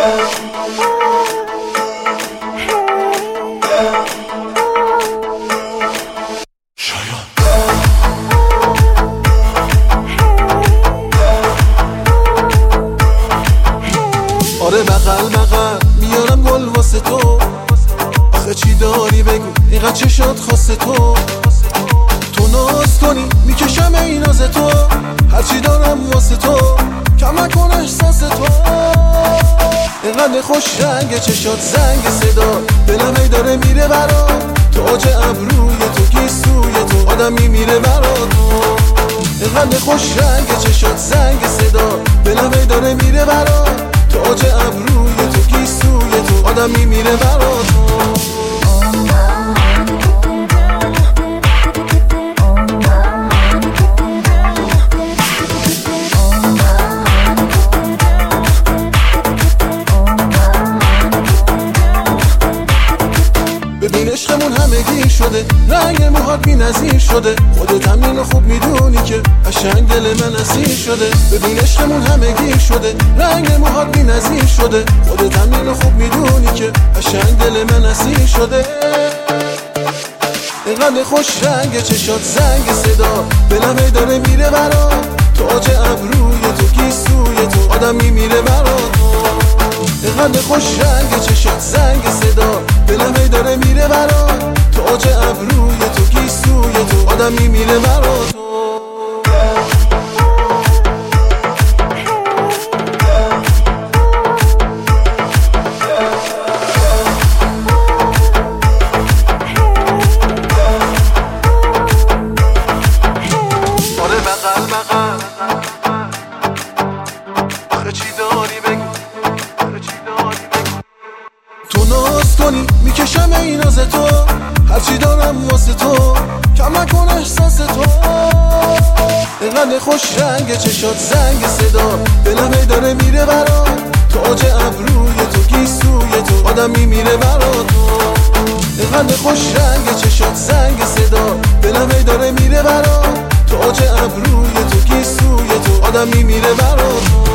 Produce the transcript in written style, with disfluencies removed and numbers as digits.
آره بغل بغل میارم گل واسه تو، آخه چی داری بگو اینقدر چشات خواسته تو ناز کنی میکشم این ناز تو، هرچی دارم واسه تو کم نکن احساس تو. اینقدر خوش رنگ چشات زنگ صدا، دلم ای داره میره برا تو، آج ابروی تو گیسوی تو آدمی میره برا تو. اینقدر خوش رنگ چشات زنگ صدا، دلم ای داره میره برا تو، آج ابروی تو گیسوی تو آدمی میره برا تو. ببین عشقمون همگی شده، رنگ موهات بی نظیر شده، خودت هم اینو خوب میدونی که قشنگ دل من اسیر شده. ببین عشقمون همگی شده، رنگ موهات بی نظیر شده، خودت هم اینو خوب میدونی که قشنگ دل من اسیر شده. اینقدر خوش رنگ چشات زنگ صدا، دلم ای داره میره برا تو، آج ابروی تو گیسوی تو آدمی میره برا تو. اینقدر خوش رنگ چشات زنگ صدا، دلم ای داره میره برا تو، آج ابروی تو گیسوی تو آدمی میره برا تو. آره بغل بغل آخه چی داری بگو، تو ناز کنی میکشم این ناز تو، هرچی دارم واسه تو کم نکن احساس تو. اینقدر خوش رنگ چشات زنگ صدا، دلم ای داره میره برا تو، آج ابروی تو گیسوی تو آدمی میره برا تو. اینقدر خوش رنگ چشات زنگ صدا، دلم ای داره میره برا تو، آج ابروی تو گیسوی تو آدمی میره برا تو.